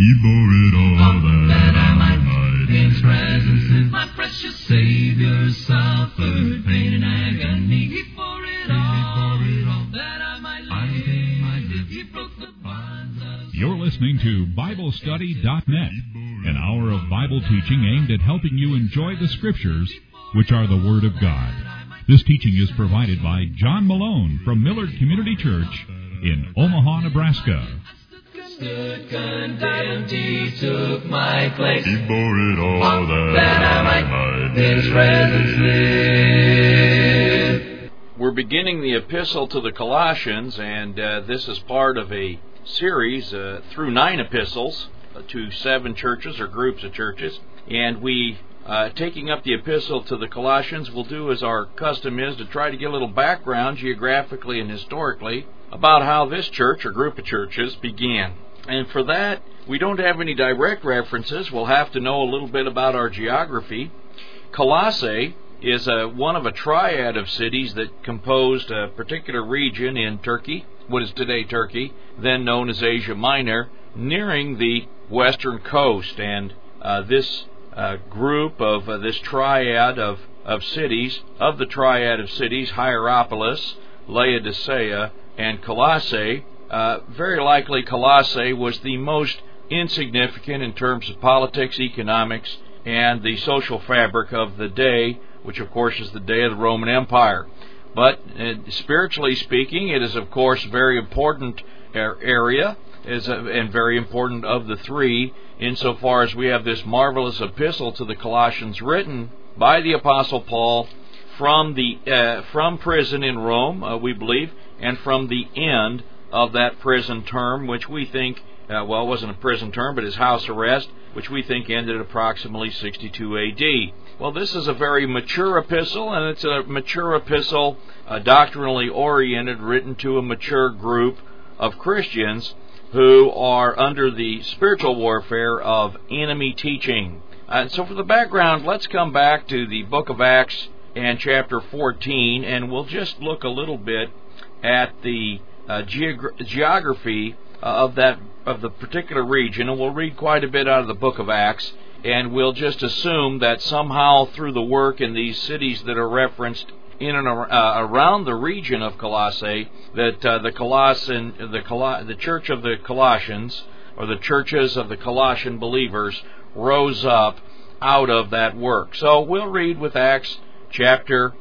He bore it all that I might be in His presence. My precious Savior suffered pain and agony. He bore it all that I might live. He broke the bonds of... You're listening to BibleStudy.net, an hour of Bible teaching aimed at helping you enjoy the Scriptures, which are the Word of God. This teaching is provided by John Malone from Millard Community Church in Omaha, Nebraska. Stood condemned, He took my place. He bore it all that I might in His presence live. We're beginning the epistle to the Colossians, and this is part of a series through 9 epistles to 7 churches or groups of churches. And we, taking up the epistle to the Colossians, will do as our custom is to try to get a little background geographically and historically about how this church or group of churches began. And for that, we don't have any direct references. We'll have to know a little bit about our geography. Colossae is one of a triad of cities that composed a particular region in Turkey, what is today Turkey, then known as Asia Minor, nearing the western coast. And this group of this triad of cities, of the triad of cities, Hierapolis, Laodicea, and Colossae, very likely Colossae was the most insignificant in terms of politics, economics, and the social fabric of the day, which of course is the day of the Roman Empire. But spiritually speaking, it is of course a very important area, and very important of the 3, insofar as we have this marvelous epistle to the Colossians written by the Apostle Paul from prison in Rome, we believe, and from the end of that prison term, which we think, it wasn't a prison term, but his house arrest, which we think ended at approximately 62 A.D. Well, this is a very mature epistle, and it's a mature epistle, doctrinally oriented, written to a mature group of Christians who are under the spiritual warfare of enemy teaching. So for the background, let's come back to the book of Acts and chapter 14, and we'll just look a little bit at the geography of the particular region, and we'll read quite a bit out of the book of Acts, and we'll just assume that somehow through the work in these cities that are referenced in and around the region of Colossae, that the church of the Colossians, or the churches of the Colossian believers, rose up out of that work. So we'll read with Acts chapter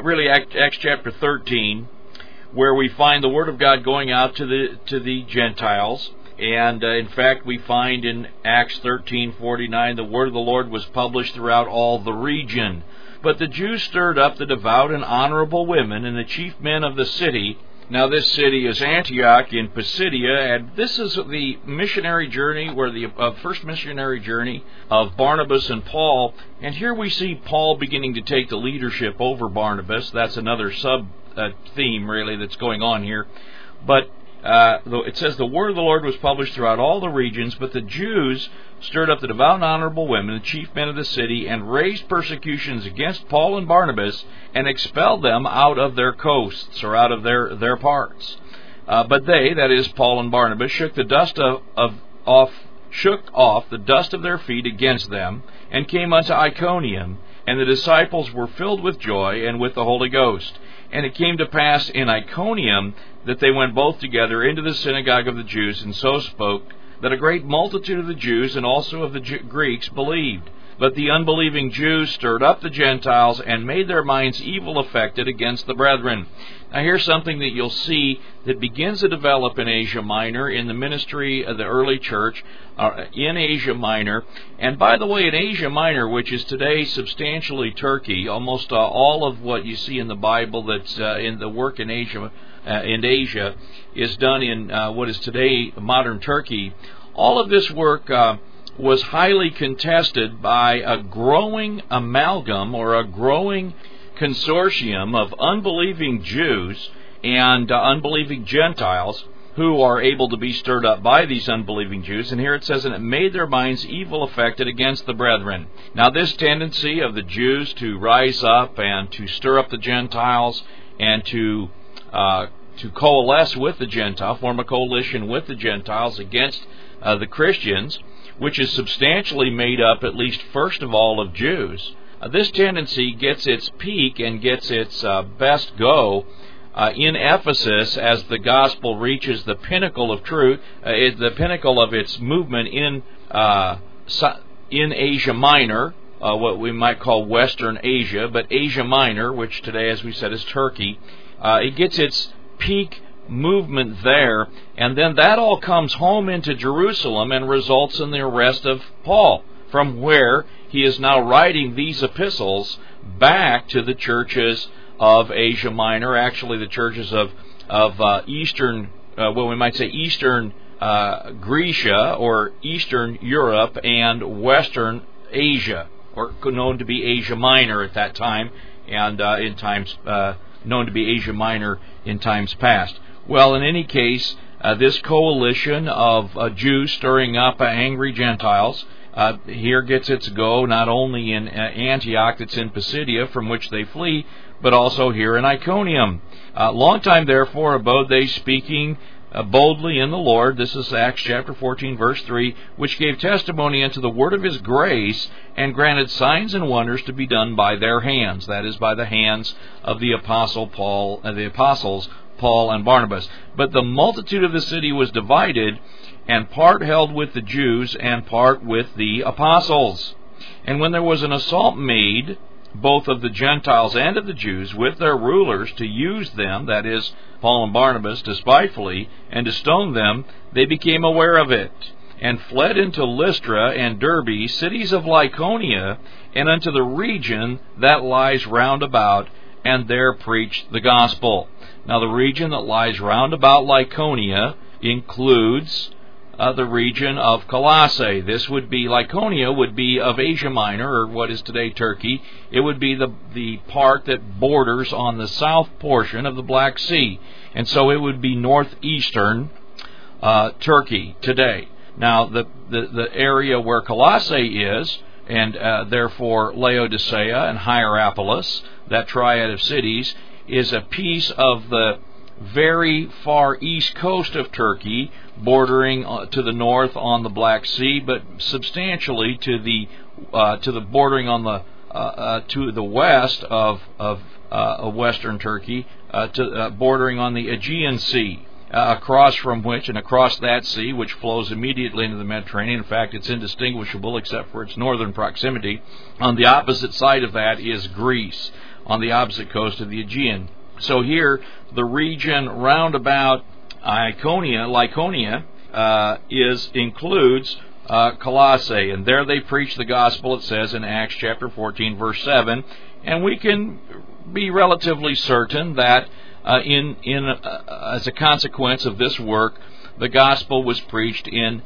13, where we find the Word of God going out to the Gentiles. And in fact, we find in Acts 13:49, the Word of the Lord was published throughout all the region. But the Jews stirred up the devout and honorable women and the chief men of the city. Now this city is Antioch in Pisidia, and this is the missionary journey, where the first missionary journey of Barnabas and Paul. And here we see Paul beginning to take the leadership over Barnabas. That's another theme really that's going on here. But it says the word of the Lord was published throughout all the regions, but the Jews stirred up the devout and honorable women, the chief men of the city, and raised persecutions against Paul and Barnabas, and expelled them out of their coasts, or out of their parts. But they, that is Paul and Barnabas, shook off the dust of their feet against them, and came unto Iconium, and the disciples were filled with joy and with the Holy Ghost. And it came to pass in Iconium that they went both together into the synagogue of the Jews, and so spoke, that a great multitude of the Jews and also of the Greeks believed. But the unbelieving Jews stirred up the Gentiles, and made their minds evil affected against the brethren. Now here's something that you'll see that begins to develop in Asia Minor, in the ministry of the early church, in Asia Minor. And by the way, in Asia Minor, which is today substantially Turkey, almost all of what you see in the Bible that's in the work in Asia is done in what is today modern Turkey. All of this work was highly contested by a growing amalgam, or a growing consortium of unbelieving Jews and unbelieving Gentiles, who are able to be stirred up by these unbelieving Jews. And here it says, and it made their minds evil affected against the brethren. Now this tendency of the Jews to rise up and to stir up the Gentiles, and to coalesce with the Gentile, form a coalition with the Gentiles against the Christians, which is substantially made up, at least first of all, of Jews. This tendency gets its peak and gets its best go in Ephesus as the gospel reaches the pinnacle of truth, the pinnacle of its movement in Asia Minor, what we might call Western Asia, but Asia Minor, which today, as we said, is Turkey. It gets its peak movement there, and then that all comes home into Jerusalem and results in the arrest of Paul, from where he is now writing these epistles back to the churches of Asia Minor, actually the churches of Eastern, we might say Eastern Grecia, or Eastern Europe, and Western Asia, or known to be Asia Minor at that time, and in times known to be Asia Minor in times past. Well, in any case, this coalition of Jews stirring up angry Gentiles here gets its go not only in Antioch, that's in Pisidia, from which they flee, but also here in Iconium. Long time, therefore, abode they, speaking boldly in the Lord. This is Acts chapter 14, verse 3, which gave testimony unto the word of his grace, and granted signs and wonders to be done by their hands. That is, by the hands of the apostles Paul and Barnabas. But the multitude of the city was divided, and part held with the Jews, and part with the apostles. And when there was an assault made, both of the Gentiles and of the Jews, with their rulers, to use them, that is, Paul and Barnabas, despitefully, and to stone them, they became aware of it, and fled into Lystra and Derbe, cities of Lycaonia, and unto the region that lies round about, and there preached the gospel. Now, the region that lies round about Lycaonia includes the region of Colossae. This would be, Lycaonia would be of Asia Minor, or what is today Turkey. It would be the part that borders on the south portion of the Black Sea. And so it would be northeastern Turkey today. Now, the area where Colossae is, and therefore Laodicea and Hierapolis, that triad of cities, is a piece of the very far east coast of Turkey, bordering to the north on the Black Sea, but substantially to the bordering on the to the west of western Turkey, bordering on the Aegean Sea, across from which, and across that sea, which flows immediately into the Mediterranean. In fact, it's indistinguishable except for its northern proximity. On the opposite side of that is Greece, on the opposite coast of the Aegean. So here, the region round about Lycaonia includes Colossae, and there they preach the gospel, it says in Acts chapter 14, verse 7, and we can be relatively certain that as a consequence of this work, the gospel was preached in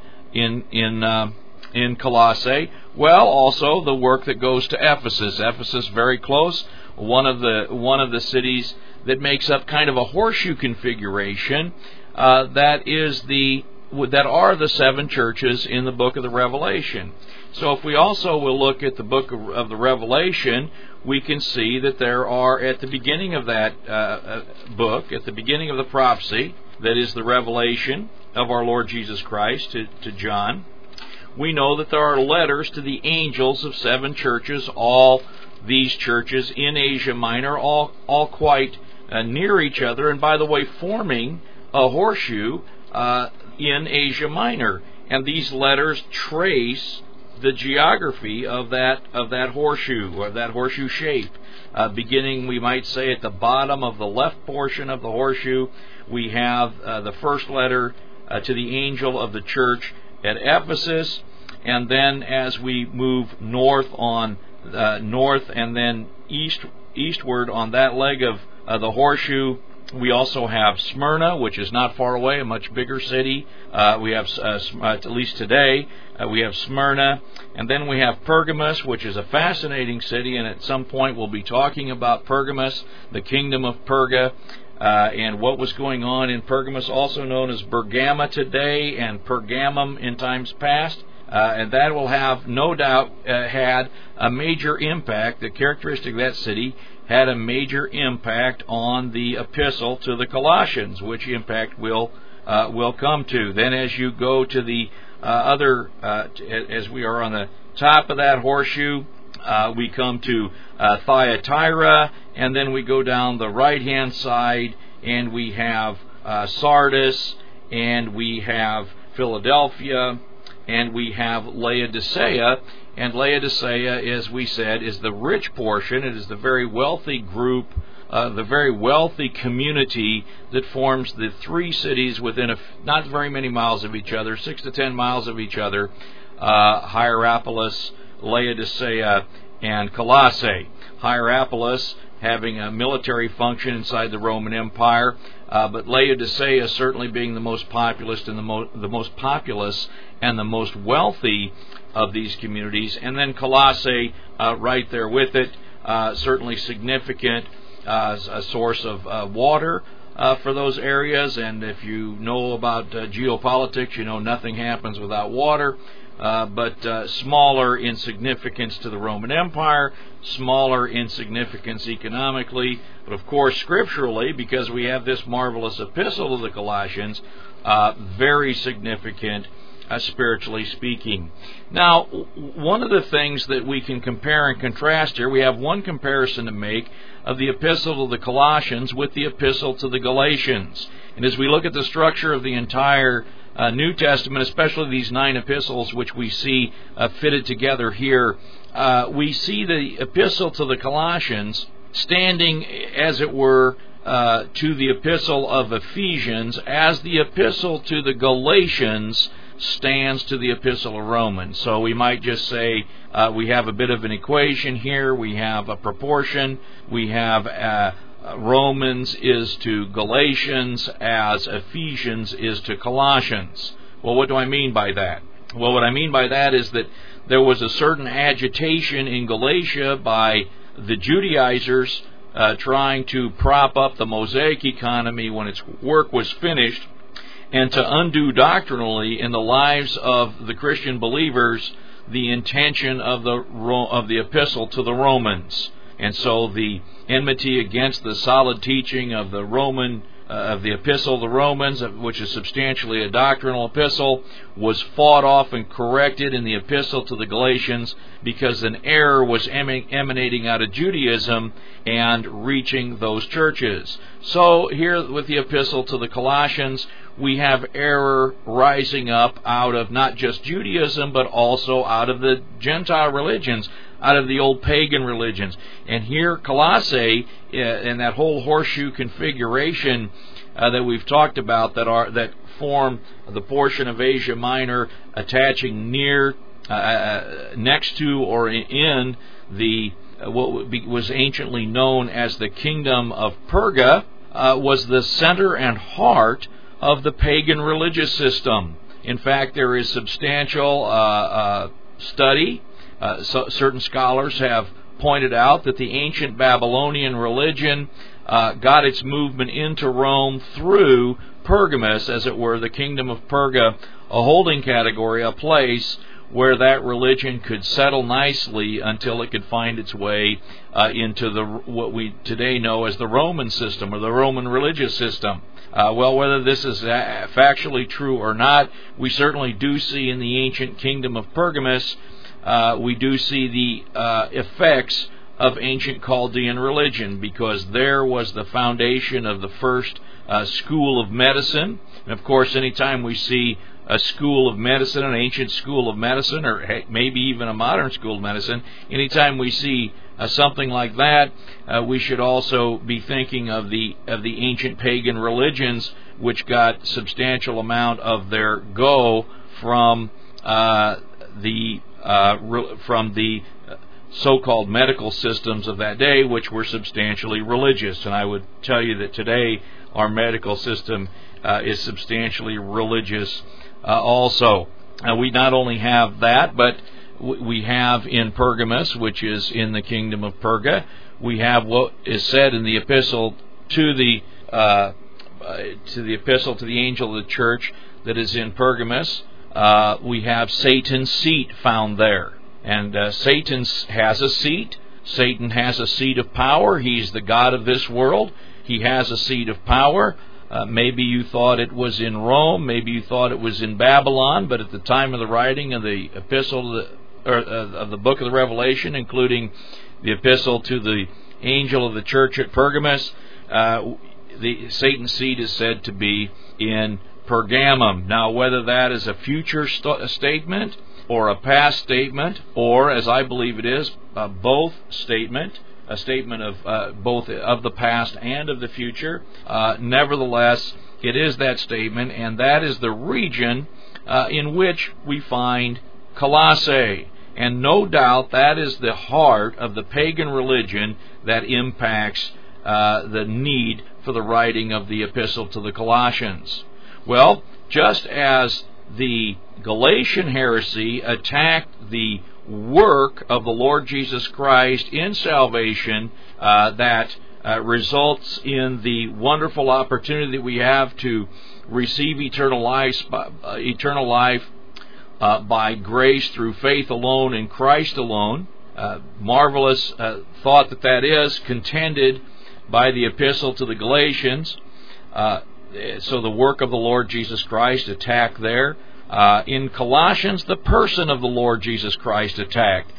Colossae. Well, also the work that goes to Ephesus. Ephesus, very close, one of the cities that makes up kind of a horseshoe configuration. That are the seven churches in the book of the Revelation. So if we also will look at the book of the Revelation, we can see that there are, at the beginning of that book, at the beginning of the prophecy, that is the revelation of our Lord Jesus Christ to John, we know that there are letters to the angels of seven churches, all these churches in Asia Minor, all quite near each other, and by the way, forming a horseshoe in Asia Minor. And these letters trace the geography of that horseshoe, or that horseshoe shape. Beginning, we might say, at the bottom of the left portion of the horseshoe, we have the first letter to the angel of the church at Ephesus, and then as we move north and then eastward on that leg of the horseshoe, we also have Smyrna, which is not far away, a much bigger city. We have, at least today, we have Smyrna. And then we have Pergamos, which is a fascinating city, and at some point we'll be talking about Pergamos, the kingdom of Perga, and what was going on in Pergamos, also known as Bergama today, and Pergamum in times past. And that will have, no doubt, had a major impact. The characteristic of that city had a major impact on the epistle to the Colossians, which impact we'll come to. Then as you go to the as we are on the top of that horseshoe, we come to Thyatira, and then we go down the right-hand side, and we have Sardis, and we have Philadelphia, and we have Laodicea. And Laodicea, as we said, is the rich portion. It is the very wealthy group, the very wealthy community that forms the three cities within not very many miles of each other, 6 to 10 miles of each other, Hierapolis, Laodicea, and Colossae. Hierapolis having a military function inside the Roman Empire, but Laodicea certainly being the most populous and the most populous and the most wealthy of these communities, and then Colossae right there with it, certainly significant a source of water for those areas. And if you know about geopolitics, you know nothing happens without water. But smaller in significance to the Roman Empire, smaller in significance economically, but of course scripturally, because we have this marvelous epistle to the Colossians, very significant spiritually speaking. Now, one of the things that we can compare and contrast here, we have one comparison to make of the epistle to the Colossians with the epistle to the Galatians. And as we look at the structure of the entire New Testament, especially these 9 epistles which we see fitted together here, we see the epistle to the Colossians standing, as it were, to the epistle of Ephesians, as the epistle to the Galatians stands to the epistle of Romans. So we might just say we have a bit of an equation here, we have a proportion, we have Romans is to Galatians as Ephesians is to Colossians. Well, what do I mean by that? Well, what I mean by that is that there was a certain agitation in Galatia by the Judaizers trying to prop up the Mosaic economy when its work was finished, and to undo doctrinally in the lives of the Christian believers the intention of the epistle to the Romans. And so the enmity against the solid teaching of the epistle to the Romans, which is substantially a doctrinal epistle, was fought off and corrected in the epistle to the Galatians, because an error was emanating out of Judaism and reaching those churches. So here with the epistle to the Colossians, we have error rising up out of not just Judaism, but also out of the Gentile religions, out of the old pagan religions. And here Colossae, in that whole horseshoe configuration that we've talked about, that form the portion of Asia Minor attaching next to or in the what was anciently known as the kingdom of Perga, was the center and heart of the pagan religious system. In fact, there is substantial study. Certain scholars have pointed out that the ancient Babylonian religion got its movement into Rome through Pergamus, as it were, the kingdom of Perga, a holding category, a place where that religion could settle nicely until it could find its way into what we today know as the Roman system or the Roman religious system. Well, whether this is factually true or not, we certainly do see in the ancient kingdom of Pergamus, we do see the effects of ancient Chaldean religion, because there was the foundation of the first school of medicine. And of course, anytime we see a school of medicine, an ancient school of medicine, or maybe even a modern school of medicine, anytime we see something like that, we should also be thinking of the ancient pagan religions, which got substantial amount of their go from the so-called medical systems of that day, which were substantially religious. And I would tell you that today our medical system is substantially religious also. We not only have that, but we have in Pergamus, which is in the kingdom of Perga, we have what is said in the epistle to the epistle to the angel of the church that is in Pergamus. We have Satan's seat found there. And Satan has a seat. Satan has a seat of power. He's the god of this world. He has a seat of power. Maybe you thought it was in Rome, maybe you thought it was in Babylon, but at the time of the writing of the epistle of the book of the Revelation, including the epistle to the angel of the church at Pergamos, the Satan's seat is said to be in Pergamum. Now, whether that is a future statement or a past statement, or, as I believe it is, both statement, a statement of both of the past and of the future, nevertheless, it is that statement, and that is the region in which we find Colossae. And no doubt that is the heart of the pagan religion that impacts the need for the writing of the epistle to the Colossians. Well, just as the Galatian heresy attacked the work of the Lord Jesus Christ in salvation that results in the wonderful opportunity that we have to receive eternal life by grace through faith alone in Christ alone. Marvelous thought that is contended by the epistle to the Galatians. So the work of the Lord Jesus Christ attacked there. In Colossians, the person of the Lord Jesus Christ attacked.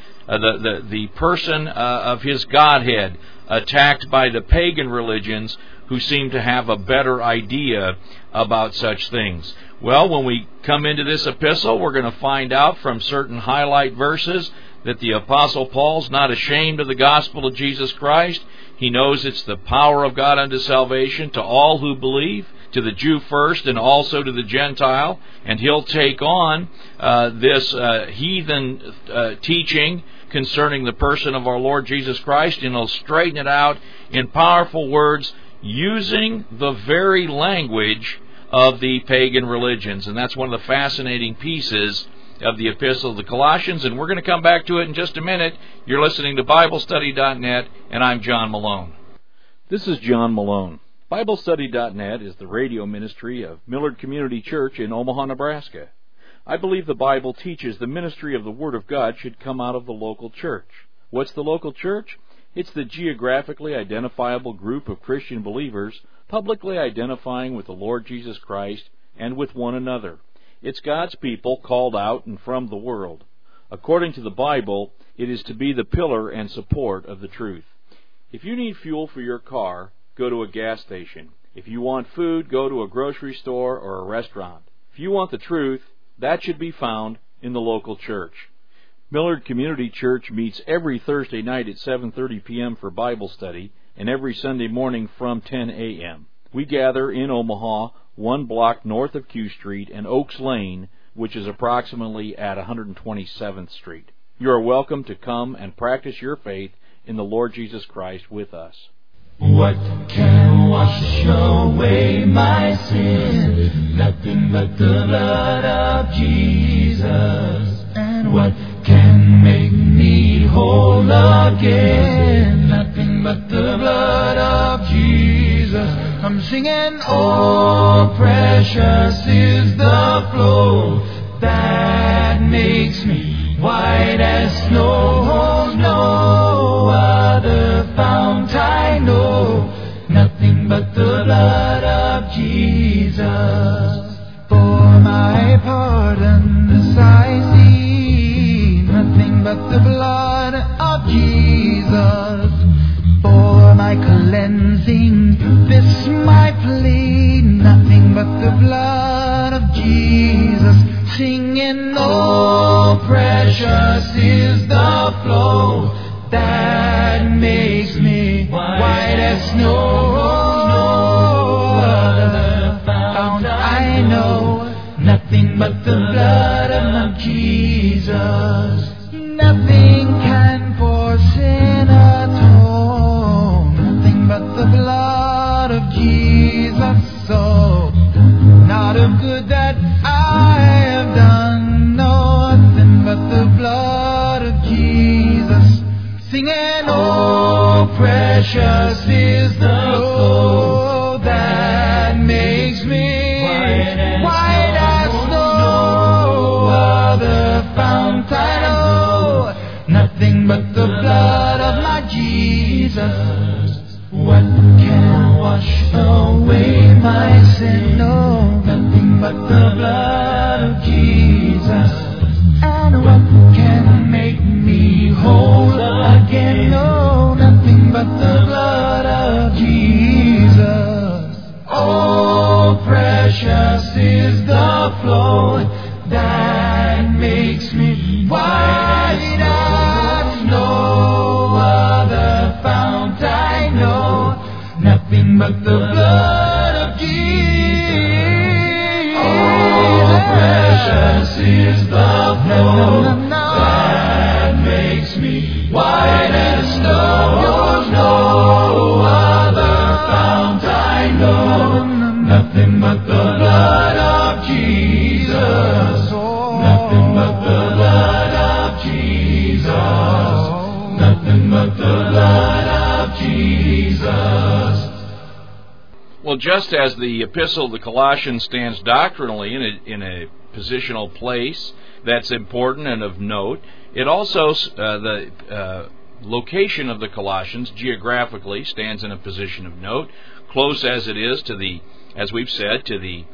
The person of His Godhead attacked by the pagan religions who seem to have a better idea about such things. Well, when we come into this epistle, we're going to find out from certain highlight verses that the Apostle Paul's not ashamed of the gospel of Jesus Christ. He knows it's the power of God unto salvation to all who believe, to the Jew first and also to the Gentile, and he'll take on this heathen teaching concerning the person of our Lord Jesus Christ, and he'll straighten it out in powerful words using the very language of the pagan religions. And that's one of the fascinating pieces of the Epistle of the Colossians, and we're going to come back to it in just a minute. You're listening to BibleStudy.net, and I'm John Malone. This is John Malone. BibleStudy.net is the radio ministry of Millard Community Church in Omaha, Nebraska. I believe the Bible teaches the ministry of the Word of God should come out of the local church. What's the local church? It's the geographically identifiable group of Christian believers publicly identifying with the Lord Jesus Christ and with one another. It's God's people called out and from the world. According to the Bible, it is to be the pillar and support of the truth. If you need fuel for your car, go to a gas station. If you want food, go to a grocery store or a restaurant. If you want the truth, that should be found in the local church. Millard Community Church meets every Thursday night at 7:30 p.m. for Bible study and every Sunday morning from 10 a.m. We gather in Omaha, 1 block north of Q Street and Oaks Lane, which is approximately at 127th Street. You are welcome to come and practice your faith in the Lord Jesus Christ with us. What can wash away my sin? Nothing but the blood of Jesus. And what can make me whole again? Nothing but the blood of Jesus. I'm singing, oh, precious is the flow that makes me white as snow. No other fount I know, nothing but the blood of Jesus. For my pardon this I see, nothing but the blood of Jesus. For my cleansing, this my plea, nothing but the blood of Jesus. Singing, oh, precious is the flow that makes me white as snow. No other fount I know, nothing but the blood of Jesus. Nothing can for sin atone, nothing but the blood of Jesus. So, not of good that I have done, nothing but the blood of Jesus. Singing, oh, precious is the flow that makes me white as snow. Other fount I know, nothing but the blood of my Jesus. What can wash away my sin. No, nothing but the blood of Jesus. And what can make me whole again? No, nothing but the blood of Jesus. Oh, precious is the flow that makes me white as no other fount I know. Nothing but the blood of Jesus. Oh, precious is the flow that makes me white as snow. No other fount I know. Nothing but the blood of Jesus. Nothing but the blood of Jesus. Nothing but the blood of Jesus. Well, just as the Epistle of the Colossians stands doctrinally in a positional place that's important and of note, it also, the location of the Colossians geographically stands in a position of note, close as it is to the, as we've said, to the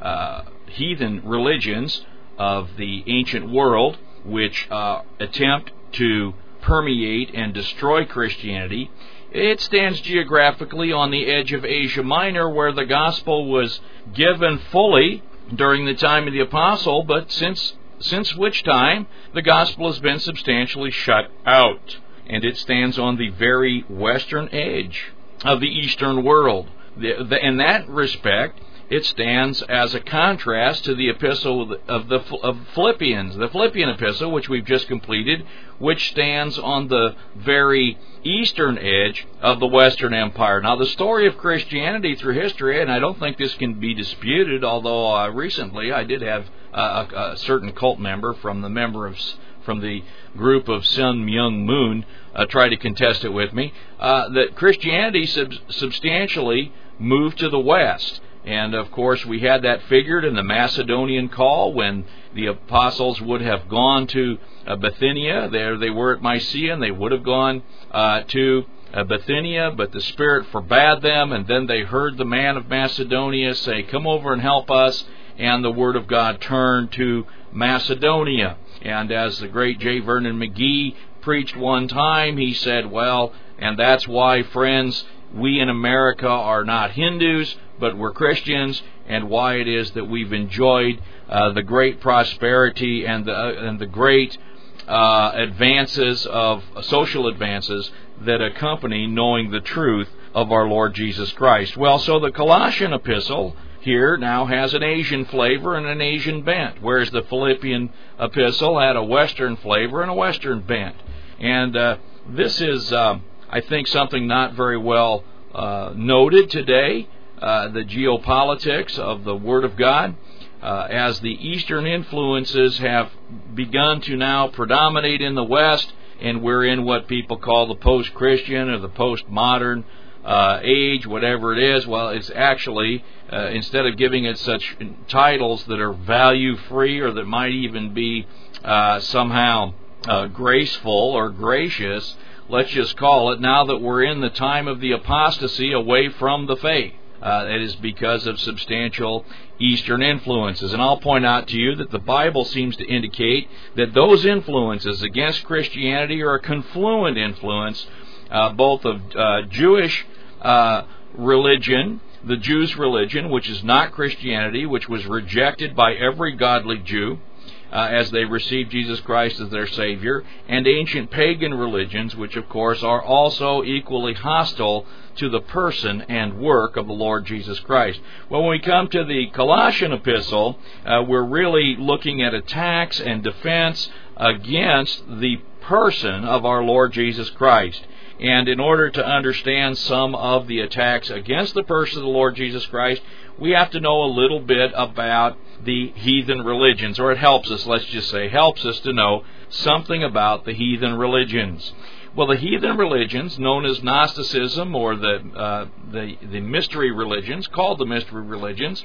heathen religions of the ancient world, which attempt to permeate and destroy Christianity. It stands geographically on the edge of Asia Minor, where the gospel was given fully during the time of the apostle, but since which time the gospel has been substantially shut out, and it stands on the very western edge of the eastern world. In that respect, it stands as a contrast to the epistle of Philippians, the Philippian epistle, which we've just completed, which stands on the very eastern edge of the Western Empire. Now, the story of Christianity through history, and I don't think this can be disputed, although recently I did have a certain cult member from the group of Sun Myung Moon try to contest it with me, that Christianity substantially moved to the west. And, of course, we had that figured in the Macedonian call when the apostles would have gone to Bithynia. There they were at Mysia, and they would have gone to Bithynia, but the Spirit forbade them, and then they heard the man of Macedonia say, "Come over and help us," and the Word of God turned to Macedonia. And as the great J. Vernon McGee preached one time, he said, well, and that's why, friends, we in America are not Hindus, but we're Christians, and why it is that we've enjoyed the great prosperity and the great advances of social advances that accompany knowing the truth of our Lord Jesus Christ. Well, so the Colossian epistle here now has an Asian flavor and an Asian bent, whereas the Philippian epistle had a Western flavor and a Western bent. And this is, I think, something not very well noted today, the geopolitics of the Word of God, as the Eastern influences have begun to now predominate in the West, and we're in what people call the post-Christian or the post-modern age, whatever it is. Well, it's actually, instead of giving it such titles that are value-free or that might even be somehow graceful or gracious, let's just call it, now that we're in the time of the apostasy away from the faith. It is because of substantial Eastern influences. And I'll point out to you that the Bible seems to indicate that those influences against Christianity are a confluent influence, both of Jewish religion, the Jews' religion, which is not Christianity, which was rejected by every godly Jew as they received Jesus Christ as their Savior, and ancient pagan religions, which of course are also equally hostile to the person and work of the Lord Jesus Christ. Well, when we come to the Colossian epistle, we're really looking at attacks and defense against the person of our Lord Jesus Christ. And in order to understand some of the attacks against the person of the Lord Jesus Christ, we have to know a little bit about the heathen religions, or it helps us, let's just say, helps us to know something about the heathen religions. Well, the heathen religions, known as Gnosticism, or the mystery religions, called the mystery religions,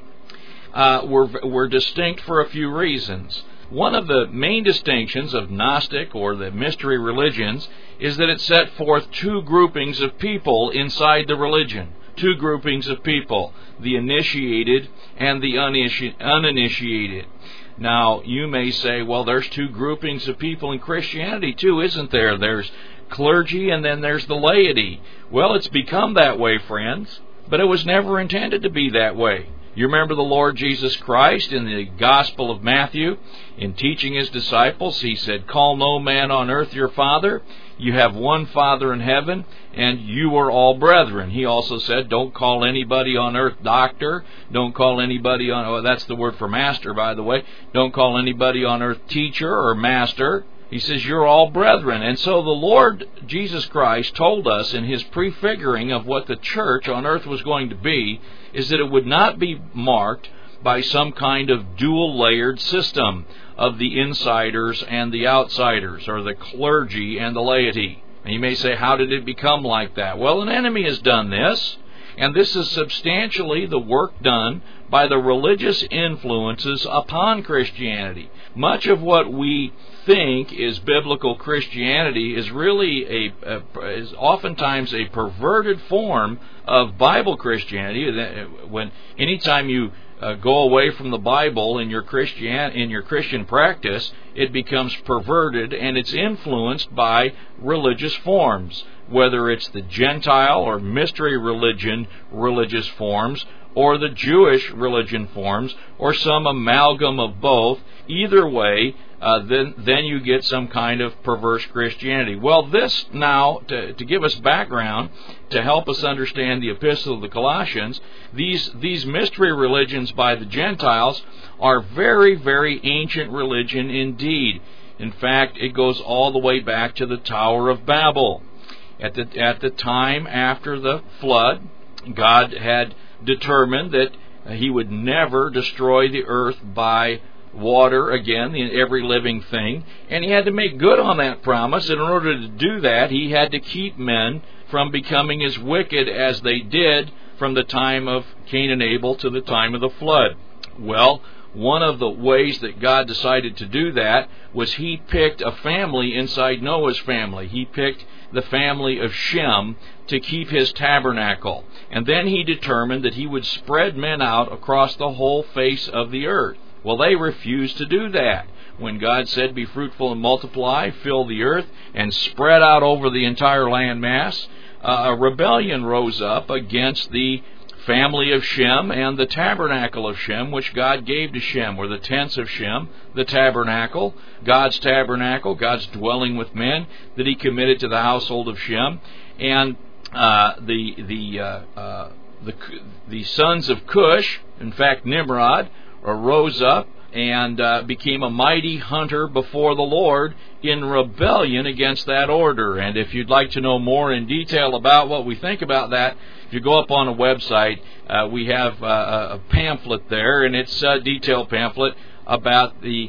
were distinct for a few reasons. One of the main distinctions of Gnostic, or the mystery religions, is that it set forth two groupings of people inside the religion. two groupings of people, the initiated and the uninitiated. Now, you may say, well, there's two groupings of people in Christianity too, isn't there? There's clergy and then there's the laity. Well, it's become that way, friends, but it was never intended to be that way. You remember the Lord Jesus Christ in the Gospel of Matthew, in teaching His disciples, He said, "Call no man on earth your father. You have one Father in heaven, and you are all brethren." He also said, don't call anybody on earth doctor. Don't call anybody on, oh, that's the word for master, by the way. Don't call anybody on earth teacher or master. He says, you're all brethren. And so the Lord Jesus Christ told us in His prefiguring of what the church on earth was going to be, is that it would not be marked by some kind of dual-layered system of the insiders and the outsiders, or the clergy and the laity. And you may say, how did it become like that? Well, an enemy has done this, and this is substantially the work done by the religious influences upon Christianity. Much of what we think is biblical Christianity is really is oftentimes a perverted form of Bible Christianity. Anytime you go away from the Bible in your Christian practice, it becomes perverted, and it's influenced by religious forms, whether it's the Gentile or mystery religion religious forms, or the Jewish religion forms, or some amalgam of both. Either way, then you get some kind of perverse Christianity. Well, this now, to give us background, to help us understand the Epistle of the Colossians, these mystery religions by the Gentiles are very, very ancient religion indeed. In fact, it goes all the way back to the Tower of Babel. At the time after the flood, God had determined that He would never destroy the earth by water again, every living thing, and He had to make good on that promise. And in order to do that, He had to keep men from becoming as wicked as they did from the time of Cain and Abel to the time of the flood. Well, one of the ways that God decided to do that was He picked a family inside Noah's family. He picked the family of Shem to keep His tabernacle. And then He determined that He would spread men out across the whole face of the earth. Well, they refused to do that. When God said, be fruitful and multiply, fill the earth, and spread out over the entire land mass, a rebellion rose up against the family of Shem and the tabernacle of Shem, which God gave to Shem, were the tents of Shem, the tabernacle, God's dwelling with men, that He committed to the household of Shem. And the sons of Cush, in fact Nimrod, rose up and became a mighty hunter before the Lord in rebellion against that order. And if you'd like to know more in detail about what we think about that, if you go up on a website, we have a pamphlet there, and it's a detailed pamphlet about the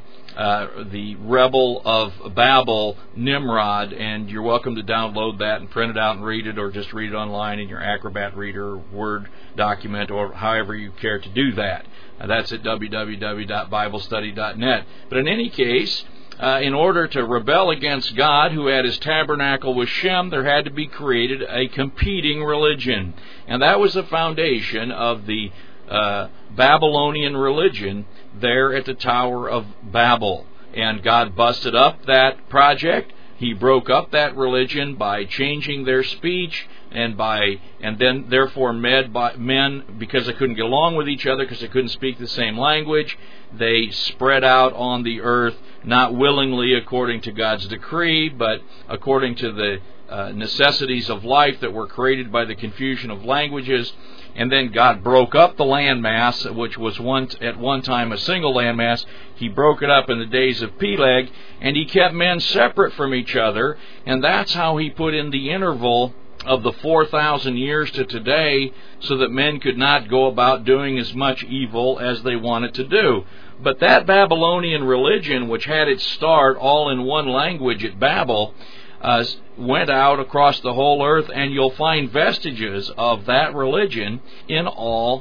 rebel of Babel, Nimrod, and you're welcome to download that and print it out and read it, or just read it online in your Acrobat Reader, Word document, or however you care to do that. That's at www.biblestudy.net. But in any case, in order to rebel against God, who had His tabernacle with Shem, there had to be created a competing religion. And that was the foundation of the Babylonian religion there at the Tower of Babel. And God busted up that project. He broke up that religion by changing their speech, and then therefore men, because they couldn't get along with each other, because they couldn't speak the same language, they spread out on the earth, not willingly according to God's decree, but according to the necessities of life that were created by the confusion of languages. And then God broke up the landmass, which was at one time a single landmass. He broke it up in the days of Peleg, and He kept men separate from each other, and that's how He put in the interval of the 4,000 years to today, so that men could not go about doing as much evil as they wanted to do. But that Babylonian religion, which had its start all in one language at Babel, went out across the whole earth, and you'll find vestiges of that religion in all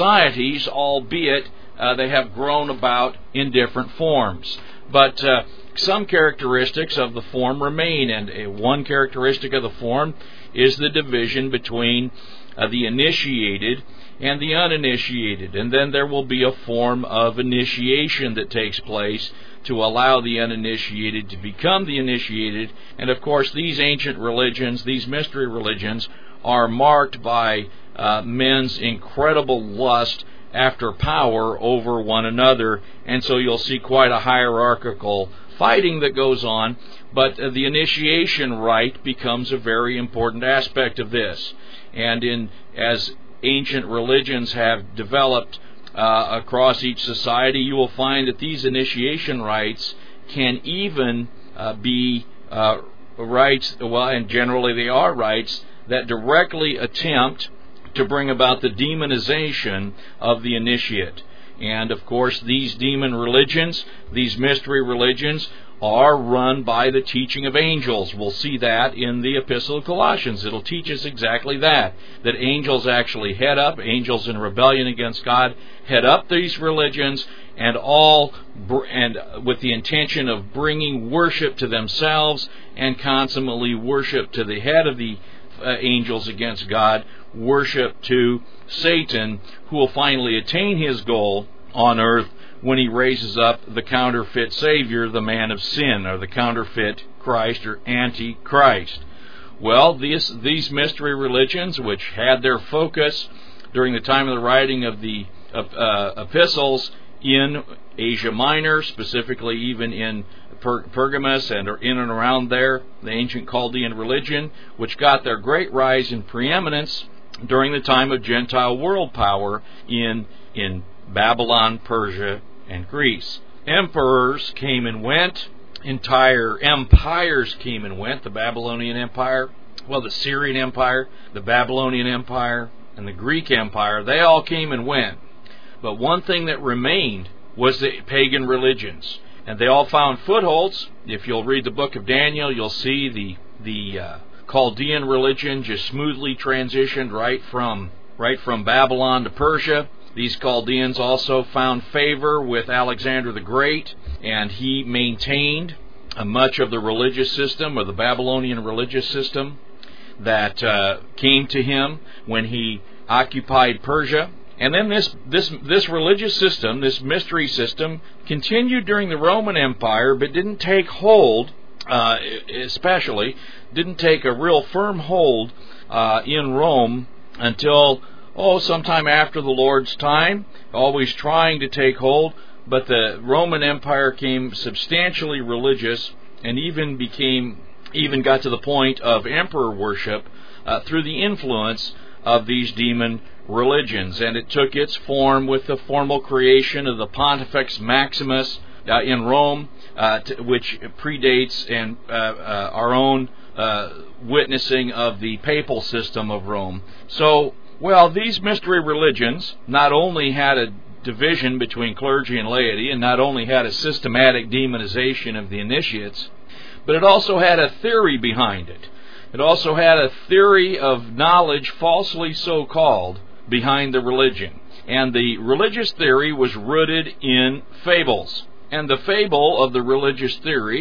societies, albeit they have grown about in different forms. But some characteristics of the form remain, and one characteristic of the form is the division between the initiated and the uninitiated. And then there will be a form of initiation that takes place to allow the uninitiated to become the initiated. And of course, these ancient religions, these mystery religions, are marked by men's incredible lust after power over one another, and so you'll see quite a hierarchical fighting that goes on, but the initiation rite becomes a very important aspect of this. And as ancient religions have developed across each society, you will find that these initiation rites can even be rites, well, and generally they are rites, that directly attempt to bring about the demonization of the initiate. And of course, these demon religions, these mystery religions, are run by the teaching of angels. We'll see that in the Epistle of Colossians. It'll teach us exactly that angels actually head up, angels in rebellion against God, head up these religions, and with the intention of bringing worship to themselves and consummately worship to the head of the angels against God, worship to Satan, who will finally attain his goal on earth when he raises up the counterfeit Savior, the man of sin, or the counterfeit Christ, or Antichrist. Well, these mystery religions, which had their focus during the time of the writing of the epistles in Asia Minor, specifically even in Pergamus and in and around there, the ancient Chaldean religion, which got their great rise in preeminence during the time of Gentile world power in Babylon, Persia, and Greece. Emperors came and went. Entire empires came and went. The Babylonian Empire, the Syrian Empire, the Babylonian Empire, and the Greek Empire, they all came and went. But one thing that remained was the pagan religions. And they all found footholds. If you'll read the book of Daniel, you'll see the Chaldean religion just smoothly transitioned right from Babylon to Persia. These Chaldeans also found favor with Alexander the Great, and he maintained much of the religious system, or the Babylonian religious system, that came to him when he occupied Persia. And then this religious system, this mystery system, continued during the Roman Empire, but didn't take hold, didn't take a real firm hold in Rome until sometime after the Lord's time, always trying to take hold. But the Roman Empire came substantially religious, and even got to the point of emperor worship through the influence of these demon religions. And it took its form with the formal creation of the Pontifex Maximus in Rome, which predates and our own witnessing of the papal system of Rome. So, these mystery religions not only had a division between clergy and laity, and not only had a systematic demonization of the initiates, but it also had a theory behind it. It also had a theory of knowledge, falsely so called, behind the religion. And the religious theory was rooted in fables. And the fables of the religious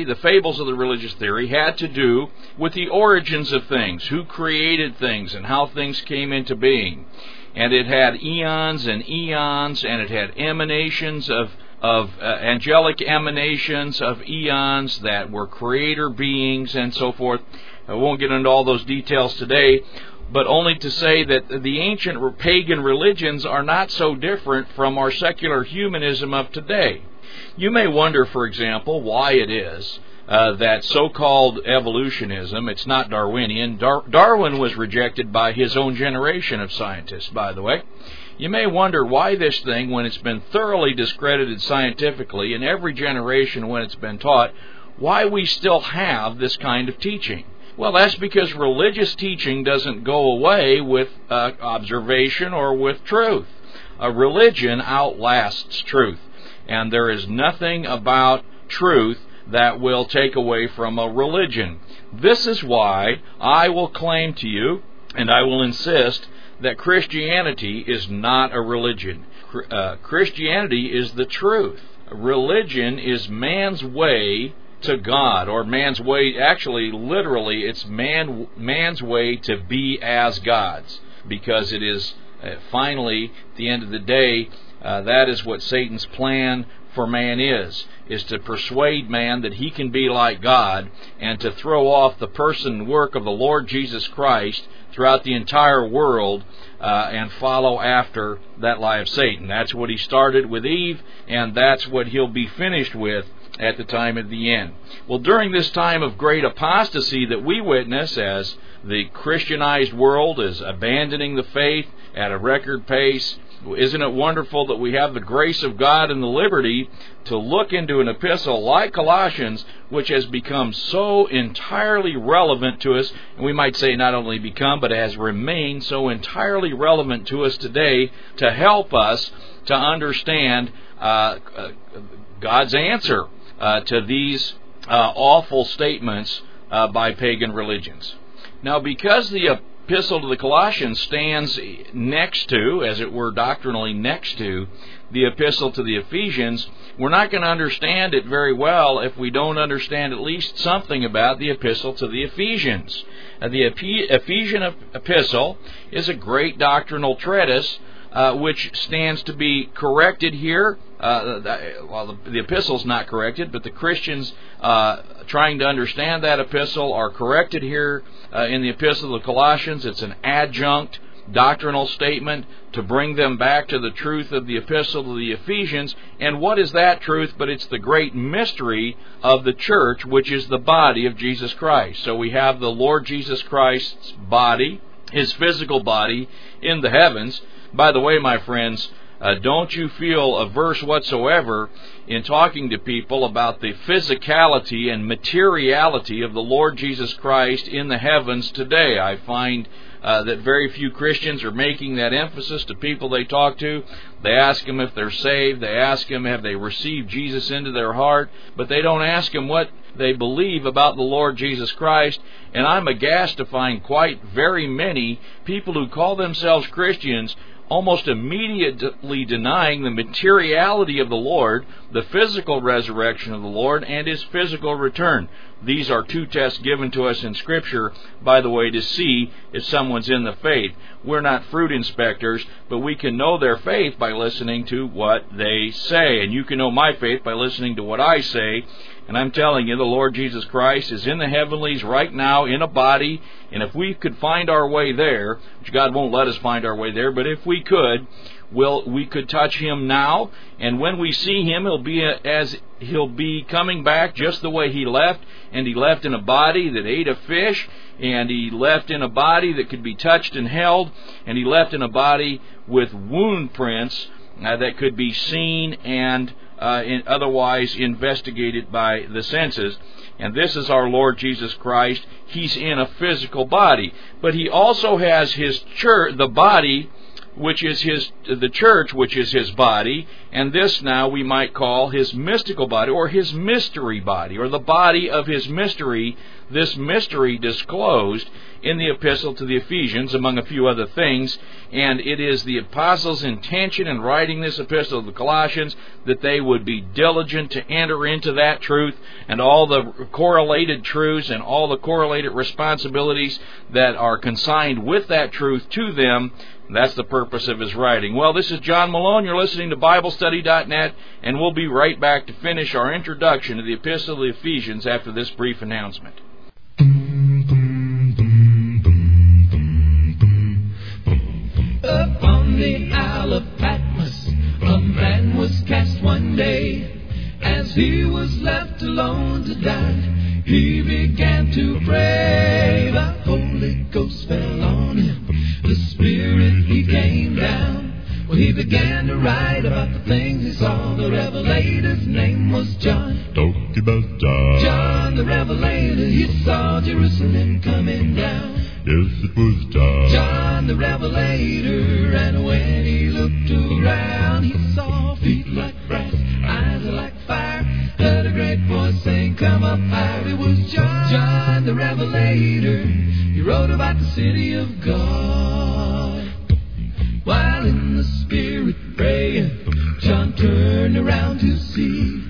theory had to do with the origins of things, who created things, and how things came into being. And it had eons and eons, and it had emanations of angelic emanations of eons that were creator beings and so forth. I won't get into all those details today, but only to say that the ancient pagan religions are not so different from our secular humanism of today. You may wonder, for example, why it is that so-called evolutionism, it's not Darwinian. Darwin was rejected by his own generation of scientists, by the way. You may wonder why this thing, when it's been thoroughly discredited scientifically in every generation when it's been taught, why we still have this kind of teaching. Well, that's because religious teaching doesn't go away with observation or with truth. A religion outlasts truth, and there is nothing about truth that will take away from a religion. This is why I will claim to you, and I will insist, that Christianity is not a religion. Christianity is the truth. Religion is man's way to God, or man's way, actually, literally, it's man's way to be as God's, because it is finally, at the end of the day, that is what Satan's plan for man is to persuade man that he can be like God, and to throw off the person and work of the Lord Jesus Christ throughout the entire world, and follow after that lie of Satan. That's what he started with Eve, and that's what he'll be finished with at the time of the end. Well, during this time of great apostasy that we witness, as the Christianized world is abandoning the faith at a record pace, isn't it wonderful that we have the grace of God and the liberty to look into an epistle like Colossians, which has become so entirely relevant to us, and we might say not only become, but has remained so entirely relevant to us today, to help us to understand God's answer to these awful statements by pagan religions. Now, because the Epistle to the Colossians stands next to, as it were doctrinally next to, the Epistle to the Ephesians, we're not going to understand it very well if we don't understand at least something about the Epistle to the Ephesians. The Ephesian Epistle is a great doctrinal treatise which stands to be corrected here. The epistle's not corrected, but the Christians trying to understand that epistle are corrected here in the Epistle of the Colossians. It's an adjunct doctrinal statement to bring them back to the truth of the Epistle to the Ephesians. And what is that truth? But it's the great mystery of the church, which is the body of Jesus Christ. So we have the Lord Jesus Christ's body, His physical body, in the heavens. By the way, my friends, don't you feel averse whatsoever in talking to people about the physicality and materiality of the Lord Jesus Christ in the heavens today. I find that very few Christians are making that emphasis to people they talk to. They ask them if they're saved. They ask them have they received Jesus into their heart. But they don't ask them what they believe about the Lord Jesus Christ. And I'm aghast to find quite very many people who call themselves Christians almost immediately denying the materiality of the Lord, the physical resurrection of the Lord, and His physical return. These are two tests given to us in Scripture, by the way, to see if someone's in the faith. We're not fruit inspectors, but we can know their faith by listening to what they say. And you can know my faith by listening to what I say. And I'm telling you, the Lord Jesus Christ is in the heavenlies right now in a body. And if we could find our way there, which God won't let us find our way there, but if we could, we could touch Him now. And when we see Him, He'll be coming back just the way He left. And He left in a body that ate a fish. And He left in a body that could be touched and held. And He left in a body with wound prints that could be seen and otherwise investigated by the senses. And this is our Lord Jesus Christ. He's in a physical body. But He also has His church, the body, which is the church, which is His body. And this now we might call His mystical body, or His mystery body, or the body of His mystery. This mystery disclosed in the Epistle to the Ephesians, among a few other things. And it is the apostles' intention in writing this Epistle to the Colossians that they would be diligent to enter into that truth and all the correlated truths and all the correlated responsibilities that are consigned with that truth to them. That's the purpose of his writing. Well, this is John Malone. You're listening to BibleStudy.net, and we'll be right back to finish our introduction to the Epistle to the Ephesians after this brief announcement. Upon the Isle of Patmos, a man was cast one day. As he was left alone to die, he began to pray. The Holy Ghost fell on him, the Spirit, He came down. Well, he began to write about the things he saw. The Revelator's name was John. Talk about John. John the Revelator, he saw Jerusalem coming down. Yes, it was John. John the Revelator, and when he looked around, he saw feet like brass, eyes like fire, heard a great voice saying, "Come up high." It was John the Revelator. He wrote about the city of God. While in the Spirit praying, John turned around to see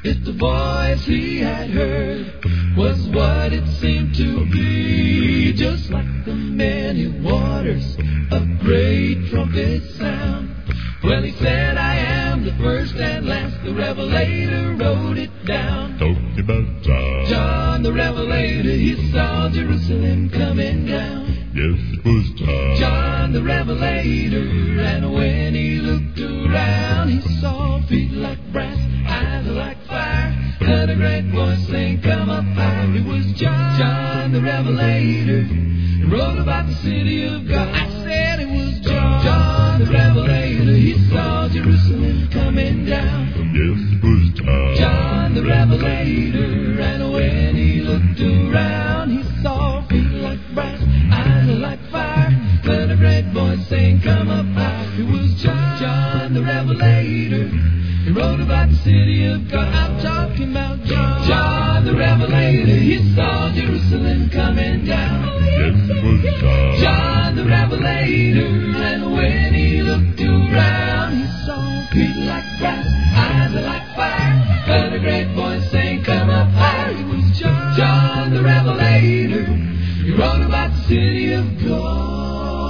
If the voice he had heard was what it seemed to be, just like the many waters of great trumpet sound. Well, he said, I am the first and last. The Revelator wrote it down. Talking about John. John the Revelator, he saw Jerusalem coming down. Yes, it was John. John the Revelator, and when he looked around, he saw feet like brass, eyes like fire, heard a great voice saying, come up high. It was John the Revelator, he wrote about the city of God. I said it was John the Revelator, he saw Jerusalem coming down. Yes, it was John. John the Revelator, and when he looked around, he saw feet like brass, eyes like fire, heard a great voice saying, come up high. It was John the Revelator, he wrote about the city of God. I'm talking about John the Revelator, he saw Jerusalem coming down. Yes, it was John. John the Revelator, and when he looked around, he saw feet like brass, eyes like fire, heard a great voice saying, come up high. It was John the Revelator, he wrote about the city of God.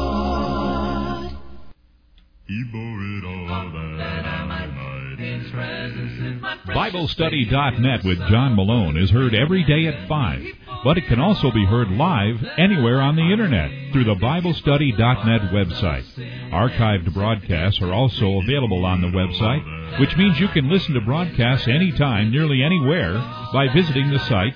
He bore it all that I might. His presence in my precious BibleStudy.net with John Malone is heard every day at 5, but it can also be heard live anywhere on the Internet through the BibleStudy.net website. Archived broadcasts are also available on the website, which means you can listen to broadcasts anytime, nearly anywhere, by visiting the site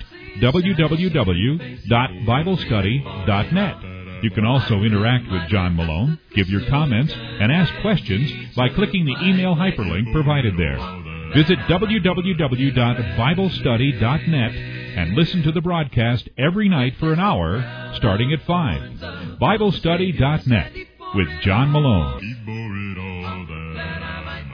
www.BibleStudy.net. You can also interact with John Malone, give your comments, and ask questions by clicking the email hyperlink provided there. Visit www.BibleStudy.net and listen to the broadcast every night for an hour, starting at 5. BibleStudy.net with John Malone. He bore it all that I might.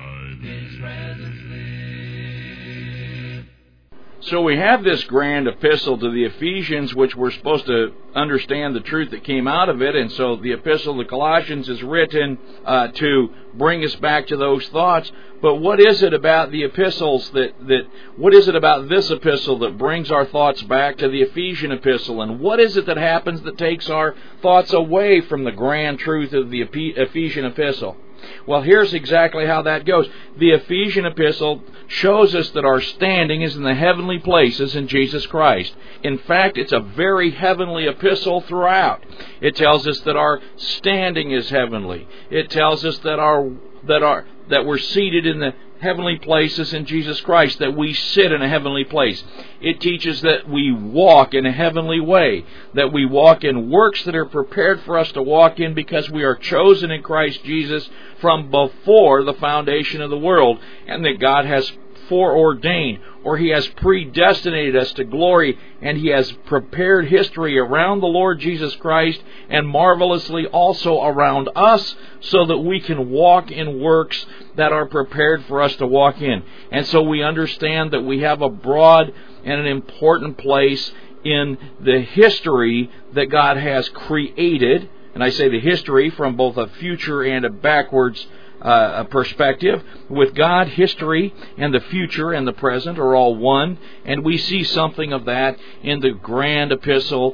So we have this grand epistle to the Ephesians, which we're supposed to understand the truth that came out of it, and so the epistle to Colossians is written to bring us back to those thoughts. But what is it about the epistles what is it about this epistle that brings our thoughts back to the Ephesian epistle? And what is it that happens that takes our thoughts away from the grand truth of the Ephesian epistle? Well, here's exactly how that goes. The Ephesian epistle shows us that our standing is in the heavenly places in Jesus Christ. In fact, it's a very heavenly epistle throughout. It tells us that our standing is heavenly. It tells us that we're seated in the heavenly places in Jesus Christ, that we sit in a heavenly place. It teaches that we walk in a heavenly way, that we walk in works that are prepared for us to walk in because we are chosen in Christ Jesus from before the foundation of the world, and that God has foreordained, or He has predestinated us to glory, and He has prepared history around the Lord Jesus Christ and marvelously also around us so that we can walk in works that are prepared for us to walk in. And so we understand that we have a broad and an important place in the history that God has created. And I say the history from both a future and a backwards perspective. With God, history and the future and the present are all one, and we see something of that in the grand epistle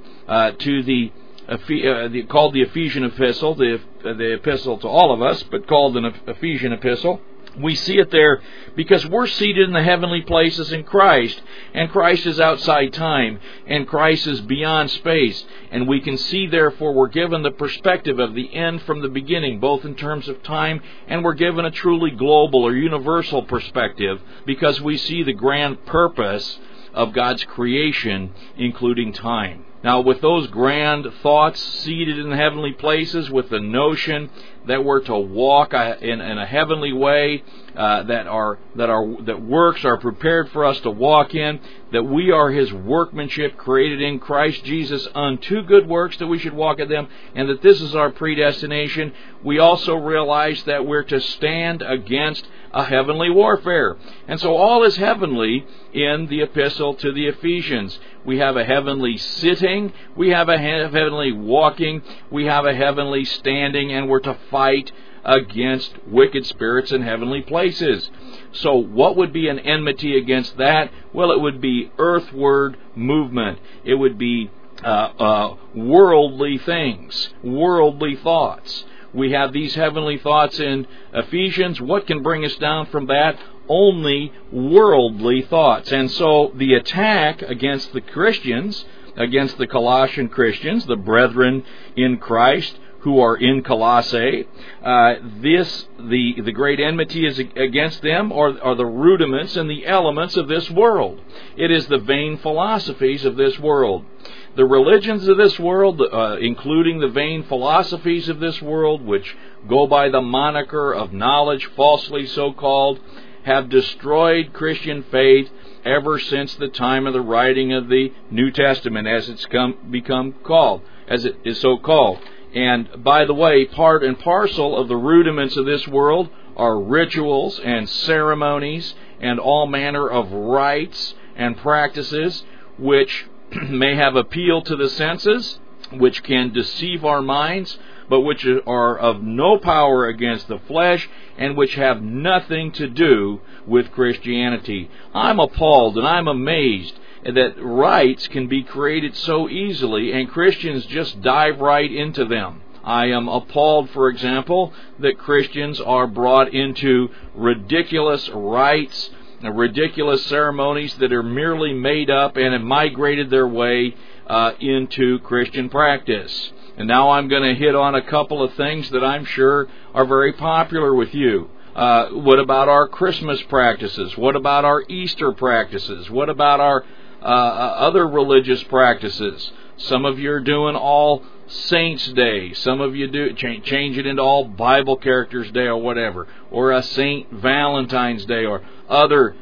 called the Ephesian epistle, the epistle to all of us, but called an Ephesian epistle. We see it there because we're seated in the heavenly places in Christ, and Christ is outside time, and Christ is beyond space, and we can see, therefore, we're given the perspective of the end from the beginning, both in terms of time, and we're given a truly global or universal perspective because we see the grand purpose of God's creation, including time. Now, with those grand thoughts seated in the heavenly places, with the notion that we're to walk in a heavenly way, that works are prepared for us to walk in, that we are His workmanship created in Christ Jesus unto good works, that we should walk in them, and that this is our predestination, we also realize that we're to stand against a heavenly warfare. And so all is heavenly in the epistle to the Ephesians. we have a heavenly sitting, we have a heavenly walking, we have a heavenly standing, and we're to fight against wicked spirits in heavenly places. So what would be an enmity against that? Well, it would be earthward movement. It would be worldly things, worldly thoughts. We have these heavenly thoughts in Ephesians. What can bring us down from that? Only worldly thoughts. And so the attack against the Christians, against the Colossian Christians, the brethren in Christ who are in Colossae, the great enmity is against them are the rudiments and the elements of this world. It is the vain philosophies of this world. The religions of this world, including the vain philosophies of this world, which go by the moniker of knowledge, falsely so called, have destroyed Christian faith ever since the time of the writing of the New Testament, as it is so called. And by the way, part and parcel of the rudiments of this world are rituals and ceremonies and all manner of rites and practices which may have appeal to the senses, which can deceive our minds, but which are of no power against the flesh, and which have nothing to do with Christianity. I'm appalled and I'm amazed that rites can be created so easily, and Christians just dive right into them. I am appalled, for example, that Christians are brought into ridiculous rites, ridiculous ceremonies that are merely made up and have migrated their way into Christian practice. And now I'm going to hit on a couple of things that I'm sure are very popular with you. What about our Christmas practices? What about our Easter practices? What about our other religious practices? Some of you are doing All Saints Day. Some of you do change it into All Bible Characters Day or whatever, or a Saint Valentine's Day, or other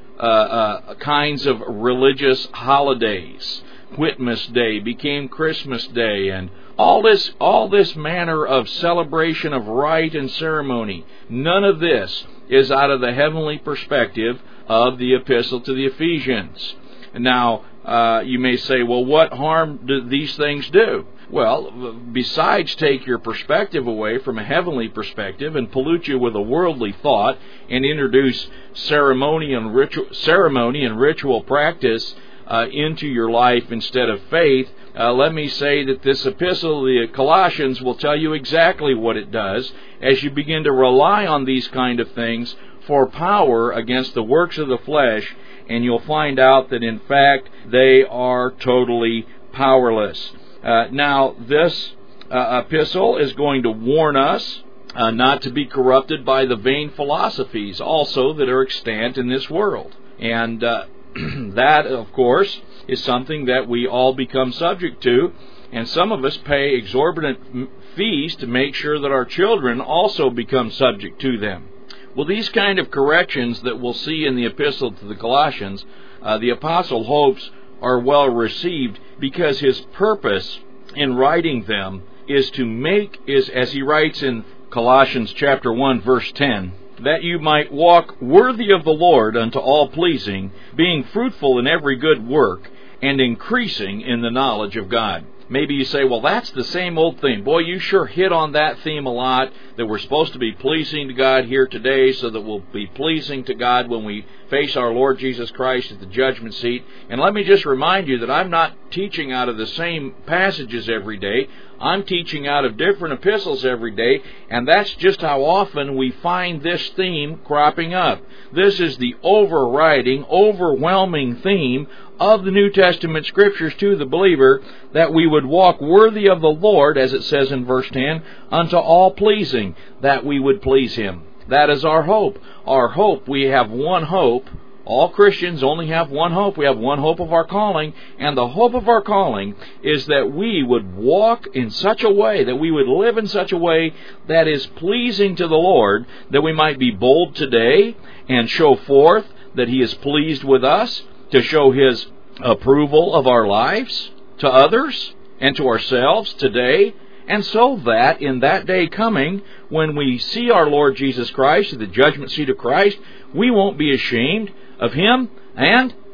kinds of religious holidays. Whitmas Day became Christmas Day, and all this manner of celebration of rite and ceremony. None of this is out of the heavenly perspective of the epistle to the Ephesians. Now, you may say, well, what harm do these things do? Well, besides take your perspective away from a heavenly perspective and pollute you with a worldly thought and introduce ceremony and ritual practice into your life instead of faith, let me say that this epistle, the Colossians, will tell you exactly what it does as you begin to rely on these kind of things for power against the works of the flesh, and you'll find out that in fact they are totally powerless. Now, this epistle is going to warn us not to be corrupted by the vain philosophies also that are extant in this world. And that, of course, is something that we all become subject to, and some of us pay exorbitant fees to make sure that our children also become subject to them. Well, these kind of corrections that we'll see in the epistle to the Colossians, the apostle hopes are well received, because his purpose in writing them is to make, as he writes in Colossians chapter 1, verse 10, that you might walk worthy of the Lord unto all pleasing, being fruitful in every good work, and increasing in the knowledge of God. Maybe you say, well, that's the same old thing. Boy, you sure hit on that theme a lot, that we're supposed to be pleasing to God here today so that we'll be pleasing to God when we face our Lord Jesus Christ at the judgment seat. And let me just remind you that I'm not teaching out of the same passages every day. I'm teaching out of different epistles every day, and that's just how often we find this theme cropping up. This is the overriding, overwhelming theme of the New Testament Scriptures to the believer, that we would walk worthy of the Lord, as it says in verse 10, unto all pleasing, that we would please Him. That is our hope. Our hope, we have one hope. All Christians only have one hope. We have one hope of our calling, and the hope of our calling is that we would walk in such a way, that we would live in such a way that is pleasing to the Lord, that we might be bold today and show forth that He is pleased with us, to show His approval of our lives to others and to ourselves today, and so that in that day coming, when we see our Lord Jesus Christ at the judgment seat of Christ, we won't be ashamed of Him and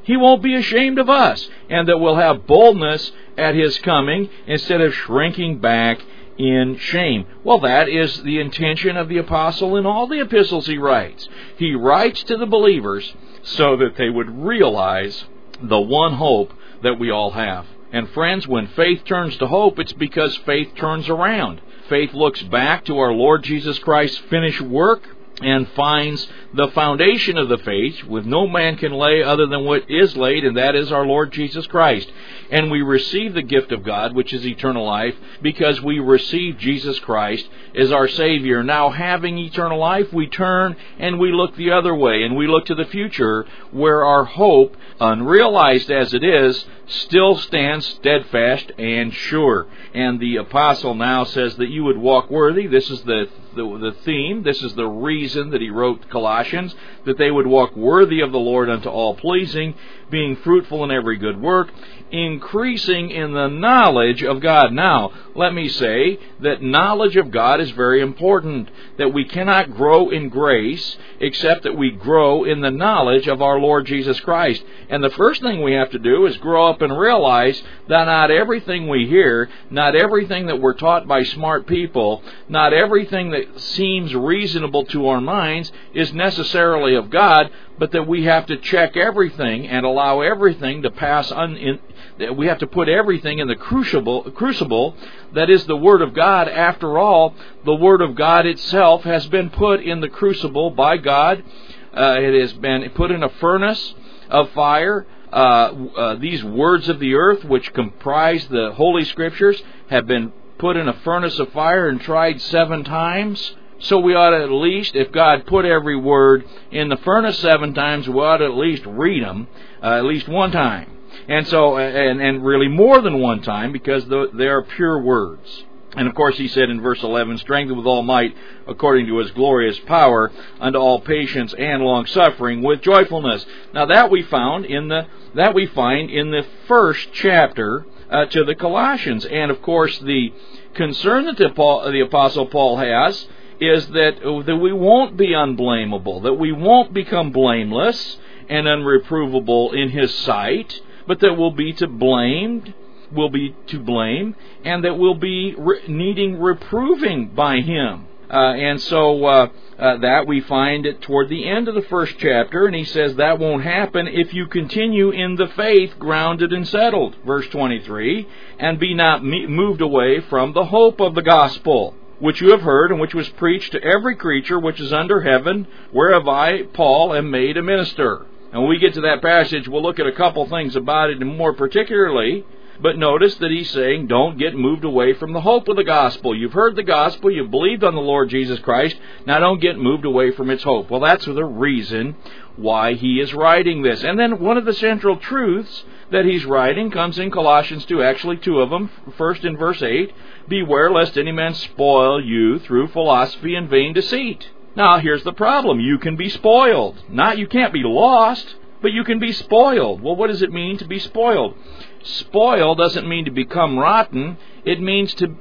He won't be ashamed of us, and that we'll have boldness at His coming instead of shrinking back in shame. Well, that is the intention of the apostle in all the epistles he writes. He writes to the believers so that they would realize the one hope that we all have. And friends, when faith turns to hope, it's because faith turns around. Faith looks back to our Lord Jesus Christ's finished work and finds the foundation of the faith with no man can lay other than what is laid, and that is our Lord Jesus Christ. And we receive the gift of God, which is eternal life, because we receive Jesus Christ as our Savior. Now, having eternal life, we turn and we look the other way, and we look to the future where our hope, unrealized as it is, still stands steadfast and sure. And the apostle now says that you would walk worthy. This is the theme. This is the reason that he wrote Colossians, that they would walk worthy of the Lord unto all pleasing, being fruitful in every good work, increasing in the knowledge of God. Now, let me say that knowledge of God is very important, that we cannot grow in grace except that we grow in the knowledge of our Lord Jesus Christ. And the first thing we have to do is grow up and realize that not everything we hear, not everything that we're taught by smart people, not everything that seems reasonable to our minds is necessarily of God, but that we have to check everything and allow everything to pass we have to put everything in the crucible that is the Word of God. After all, the Word of God itself has been put in the crucible by God. It has been put in a furnace of fire. These words of the earth, which comprise the Holy Scriptures, have been put in a furnace of fire and tried 7 times. So we ought to at least, if God put every word in the furnace 7 times, we ought to at least read them at least 1 time. And so, and really more than 1 time, because they are pure words. And of course, he said in verse 11, strengthened with all might, according to His glorious power, unto all patience and long suffering with joyfulness. Now that we find in the first chapter to the Colossians. And of course, the concern that the Apostle Paul has is that we won't be unblameable, that we won't become blameless and unreprovable in His sight, but that we'll be to blame, and that we'll be needing reproving by Him. And so that we find it toward the end of the first chapter, and he says that won't happen if you continue in the faith, grounded and settled. Verse 23, and be not moved away from the hope of the gospel, which you have heard, and which was preached to every creature which is under heaven, whereof I, Paul, am made a minister. And when we get to that passage, we'll look at a couple things about it more particularly. But notice that he's saying, don't get moved away from the hope of the gospel. You've heard the gospel, you've believed on the Lord Jesus Christ, now don't get moved away from its hope. Well, that's the reason why he is writing this. And then one of the central truths that he's writing comes in Colossians 2, actually 2 of them. First in verse 8, beware lest any man spoil you through philosophy and vain deceit. Now, here's the problem. You can be spoiled. You can't be lost, but you can be spoiled. Well, what does it mean to be spoiled? Spoil doesn't mean to become rotten. It means to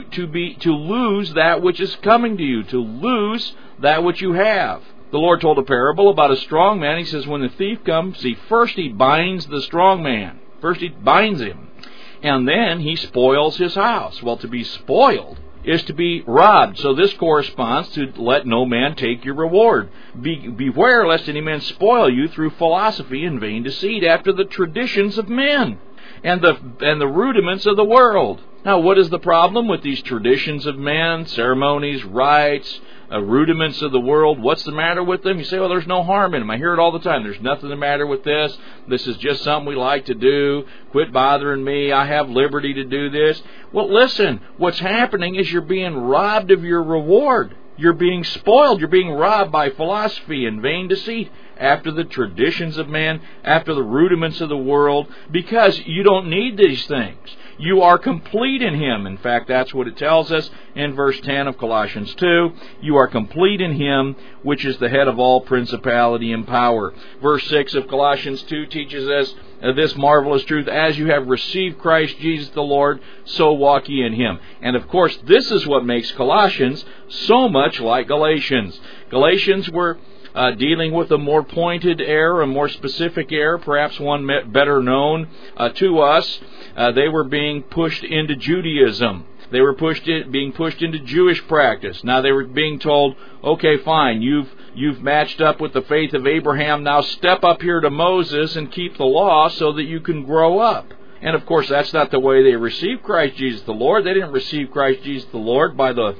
lose that which is coming to you, to lose that which you have. The Lord told a parable about a strong man. He says when the thief comes, first he binds the strong man. First he binds him, and then he spoils his house. Well, to be spoiled is to be robbed. So this corresponds to let no man take your reward. Beware lest any man spoil you through philosophy and vain deceit, after the traditions of men and the rudiments of the world. Now, what is the problem with these traditions of men, ceremonies, rites, rudiments of the world? What's the matter with them? You say, well, there's no harm in them. I hear it all the time. There's nothing the matter with this. This is just something we like to do. Quit bothering me. I have liberty to do this. Well, listen, what's happening is you're being robbed of your reward. You're being spoiled. You're being robbed by philosophy and vain deceit, after the traditions of man, after the rudiments of the world, because you don't need these things. You are complete in Him. In fact, that's what it tells us in verse 10 of Colossians 2. You are complete in Him, which is the head of all principality and power. Verse 6 of Colossians 2 teaches us this marvelous truth: as you have received Christ Jesus the Lord, so walk ye in Him. And of course, this is what makes Colossians so much like Galatians. Galatians were dealing with a more pointed error, a more specific error, perhaps one better known to us. They were being pushed into Judaism. They were being pushed into Jewish practice. Now they were being told, okay, fine, you've matched up with the faith of Abraham. Now step up here to Moses and keep the law so that you can grow up. And of course, that's not the way they received Christ Jesus the Lord. They didn't receive Christ Jesus the Lord by the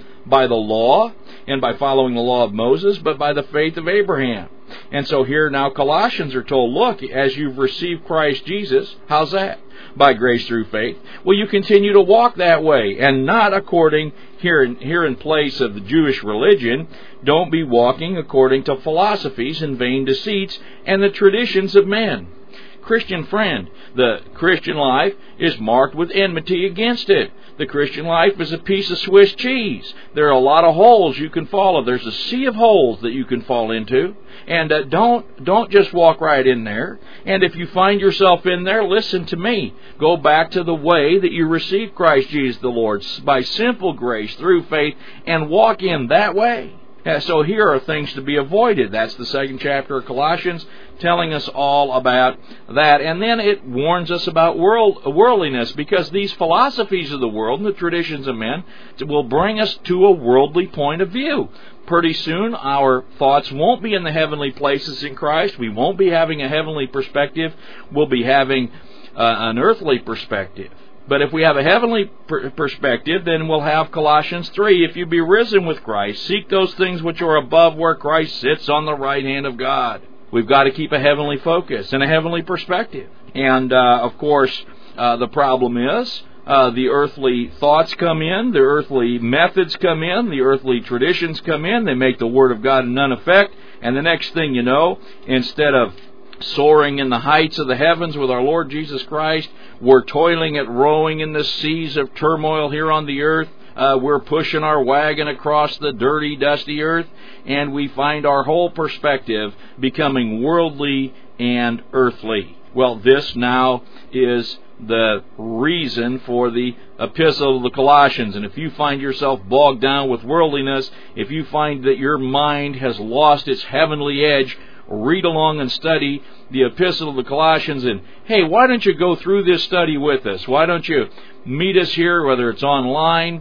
law and by following the law of Moses, but by the faith of Abraham. And so here now Colossians are told, look, as you've received Christ Jesus, how's that? By grace through faith. Well, you continue to walk that way, and not according, here in place of the Jewish religion, don't be walking according to philosophies and vain deceits and the traditions of men. Christian friend, the Christian life is marked with enmity against it. The Christian life is a piece of Swiss cheese. There are a lot of holes you can fall in. There's a sea of holes that you can fall into. And don't just walk right in there. And if you find yourself in there, listen to me. Go back to the way that you received Christ Jesus the Lord by simple grace through faith and walk in that way. So here are things to be avoided. That's the second chapter of Colossians, telling us all about that. And then it warns us about worldliness, because these philosophies of the world and the traditions of men will bring us to a worldly point of view. Pretty soon our thoughts won't be in the heavenly places in Christ. We won't be having a heavenly perspective. We'll be having an earthly perspective. But if we have a heavenly perspective, then we'll have Colossians 3. If you be risen with Christ, seek those things which are above, where Christ sits on the right hand of God. We've got to keep a heavenly focus and a heavenly perspective. And, of course, the problem is the earthly thoughts come in, the earthly methods come in, the earthly traditions come in. They make the Word of God of none effect. And the next thing you know, instead of soaring in the heights of the heavens with our Lord Jesus Christ, we're toiling at rowing in the seas of turmoil here on the earth. We're pushing our wagon across the dirty, dusty earth, and we find our whole perspective becoming worldly and earthly. Well, this now is the reason for the epistle of the Colossians. And if you find yourself bogged down with worldliness, if you find that your mind has lost its heavenly edge, read along and study the epistle of the Colossians. And hey, why don't you go through this study with us? Why don't you meet us here, whether it's online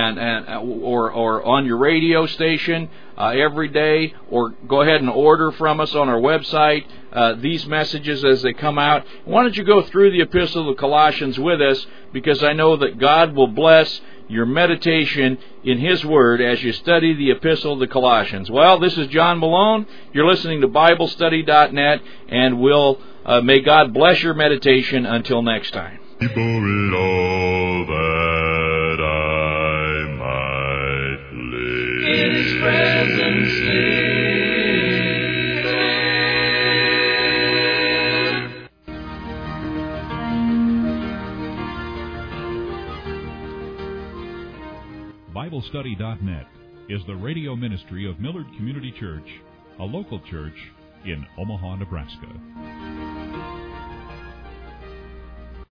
or on your radio station every day, or go ahead and order from us on our website these messages as they come out. Why don't you go through the epistle of the Colossians with us, because I know that God will bless your meditation in His Word as you study the epistle of the Colossians. Well, this is John Malone. You're listening to BibleStudy.net, and may God bless your meditation until next time. For it all that I might live in His presence live. BibleStudy.net is the radio ministry of Millard Community Church, a local church in Omaha, Nebraska.